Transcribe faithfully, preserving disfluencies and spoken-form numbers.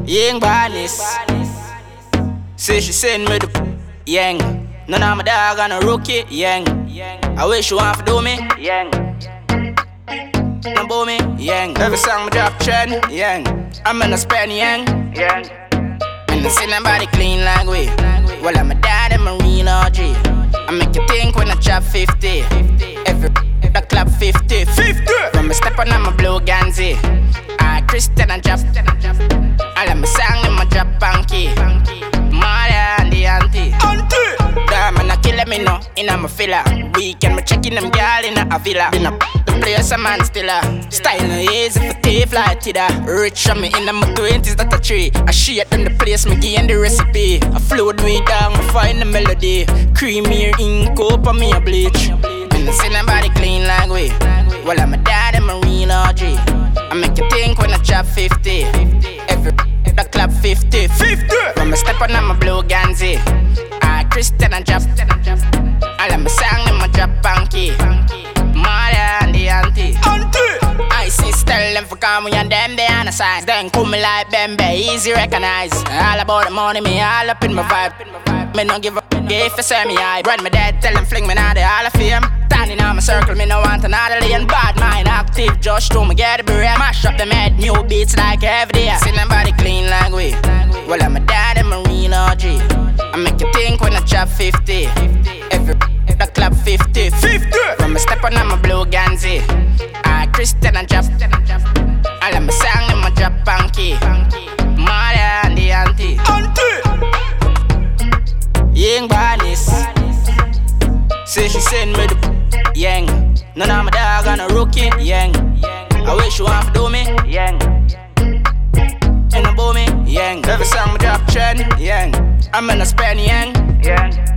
Young Barnes. Say she send me the yang. None of my dog on a rookie, yang. I wish you want to do me, yang. No boo me, yang. Every song me drop trend, yang. I'm in a spend, yang, yang. And I see nobody clean like we. Well, I'm a dad and Marine O G. I make you think when I chop fifty. Every the club fifty, fifty. When me step on, I'm a blue Ganzi. I Christian and drop. I let me song in my drop punky. Mother and the auntie. Auntie. Damn, man, I kill me no in a filler. Weekend, me checking them girl in a villa. Been up the place, a man still a style no easy for tea fly to the rich on me in my twenties, that a tree. I shit them the place, me give the recipe. I float way down, I find the melody. Creamy ink up on me a bleach. And I see nobody clean like we. Well, I'm a dad and Marine O G. I make you think when I chop fifty. Every the club fifty, fifty. When me step on, I'm a blue Ganzi. I Christian and drop. I let me song in my drop punky. Mother and the auntie. Auntie. I see tell them for come and them they on the signs. Then come me like Bembe, easy recognize. All about the money, me all up in my vibe. Me no give a if you say me I brand my dad, tell them fling me now the all of fame. Standing on my circle, me no want another lane. Bad mind active, just to me get a brain. Mash up the head, new beats like every day. See nobody clean like we. Well, I'm a dad and Marine O G. I make you think when I chop fifty. Every the club fifty, fifty. When me step on, I'm a blue Ganzi. I Christian and drop. I let me song in my drop punky. Mother and the auntie. Auntie. Young Barnes. Say she send me the yang. None of my dog on a rookie, yang. I wish you want to do me, yang. And a boo me, yang. Every song me drop trend, yang. I'm in a spend, yang, yang.